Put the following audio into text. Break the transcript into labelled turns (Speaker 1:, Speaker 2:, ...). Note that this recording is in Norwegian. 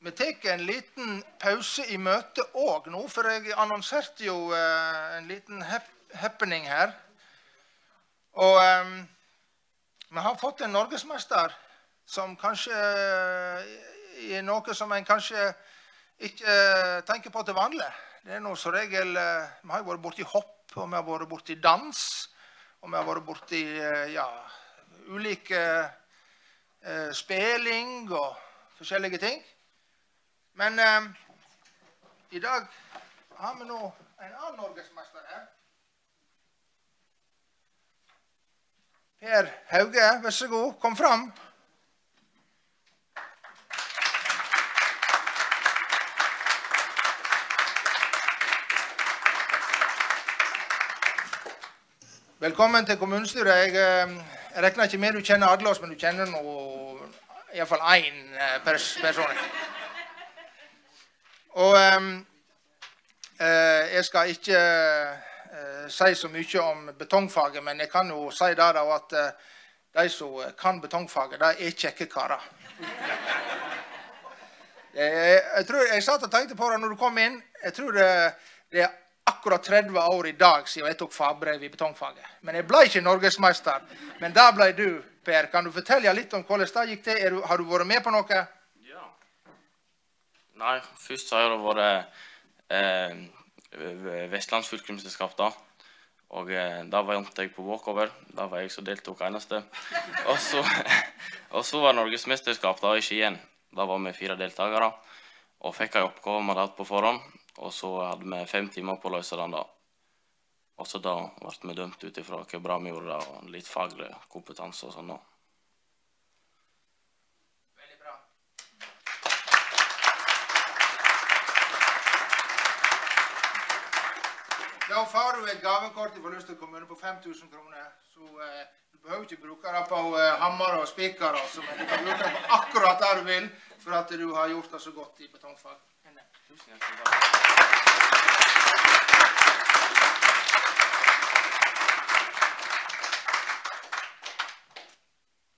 Speaker 1: Vi tar en liten pause I møtet også nå, for jeg annonserte jo en liten happening her. Og vi har fått en norgesmester som kanskje noe som en kanskje ikke tenker på til vanlig. Det noe som regel, vi har jo vært borti hopp, og vi har vært borti dans, og vi har vært borti, ja, ulike speling og forskjellige ting. Men I dag har vi nå en annen norgesmester her. Per Hauge, vær så god, kom fram. Velkommen til kommunestyret. Jeg regner ikke med du kjenner alle oss, men du kjenner I hvert fall en person. Og jeg skal ikke si så mye om betongfaget, men jeg kan jo si da at de som kan betongfaget, de kjekke karer. Jeg satt og tenkte på det når du kom inn. Jeg tror det akkurat 30 år I dag siden jeg tok fagbrev I betongfaget. Men jeg ble ikke norgesmester. Men da ble du, Per. Kan du fortelle litt om hvordan det gikk til? Har du vært med på noe?
Speaker 2: Ja. Nei, først så har det vært Vestlands fylkesmesterskap da. Og da vant jeg på walkover. Da var jeg så deltok eneste. Og så var Norgesmesterskap da I Skien. Da var vi 4 deltakere. Og fikk en oppgave vi hadde hatt på forhånd. Og så hadde vi 5 timer på å løse den da. Og så da ble vi dømt ut ifra hvor bra vi gjorde det, og litt faglig kompetanse og sånn da.
Speaker 1: Veldig bra. Da får du et gavekort fra Luster kommune på 5000 kroner, så du behøver ikke bruke det på hammer og spiker, men du kan bruke det på akkurat det du vil, for at du har gjort det så godt I betongfag. Tusen hjertelig takk.